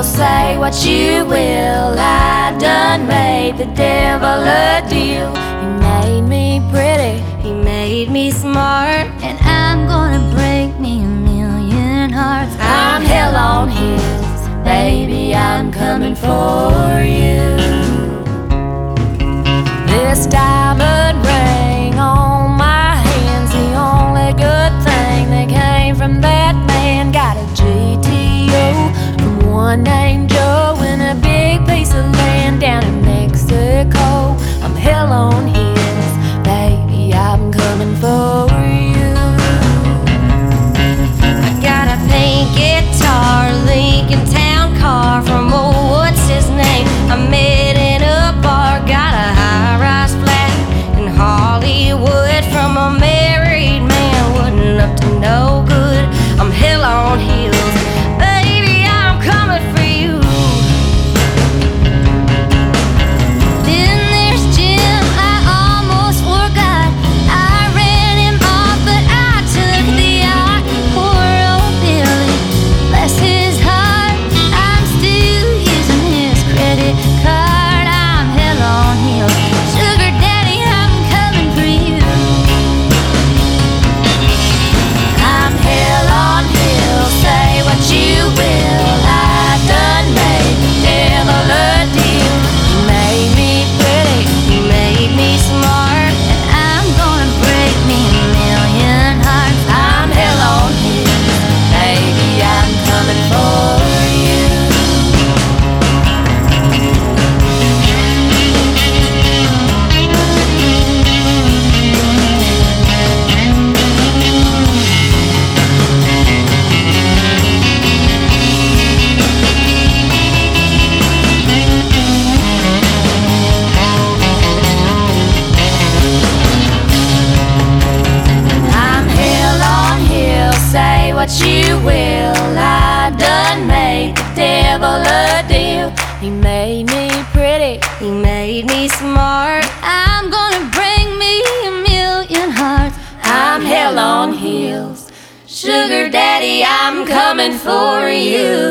say what you will, I done made the devil a deal. He made me pretty, he made me smart, and I'm gonna break me a million hearts. I'm hell on heels, baby, I'm coming for you. This diamond ring on my hand's the only good thing that came from that man. Got a GTO from one named Joe in a big piece of land down in Mexico. I'm hell on heels, baby, I'm coming for you. I got a pink guitar, Lincoln Town car from old what's his name. I met in a bar, got a high-rise flat in Hollywood from a married man. Wasn't up to no good. I'm hell on heels, baby, I'm coming for you. Then there's Jim, I almost forgot. I ran him off, but I took the yacht. Poor old Billy, bless his heart, I'm still using his credit card. I'm hell on heels, sugar daddy, I'm coming for you. I'm hell on heels, say what you will, I done made the devil a deal. He made me pretty, He made me smart, and I'm gonna break me a million hearts. I'm hell on heels, baby, I'm coming for you. I'm hell on heels, say what you will, I done made the devil a deal. He made me pretty, He made me smart, I'm gonna bring me a million hearts. I'm hell on heels, sugar daddy, I'm coming for you.